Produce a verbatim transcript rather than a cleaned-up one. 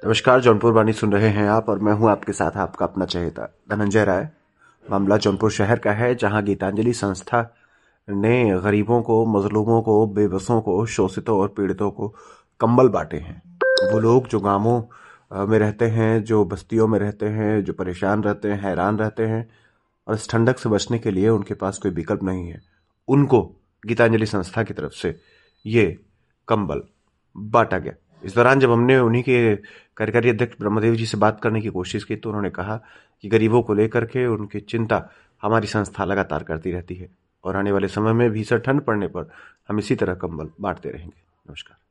नमस्कार, जौनपुर वाणी सुन रहे हैं आप और मैं हूं आपके साथ आपका अपना चहेता धनंजय राय। मामला जौनपुर शहर का है, जहां गीतांजलि संस्था ने गरीबों को, मजलूमों को, बेबसों को, शोषितों और पीड़ितों को कंबल बांटे हैं। वो लोग जो गांवों अ, में रहते हैं, जो बस्तियों में रहते हैं, जो परेशान रहते हैं, हैरान रहते हैं और इस ठंडक से बचने के लिए उनके पास कोई विकल्प नहीं है, उनको गीतांजलि संस्था की तरफ से ये कंबल बांटा गया। इस दौरान जब हमने उन्हीं के कार्यकारी अध्यक्ष ब्रह्मदेव जी से बात करने की कोशिश की तो उन्होंने कहा कि गरीबों को लेकर के उनकी चिंता हमारी संस्था लगातार करती रहती है और आने वाले समय में भीषण ठंड पड़ने पर हम इसी तरह कंबल बांटते रहेंगे। नमस्कार।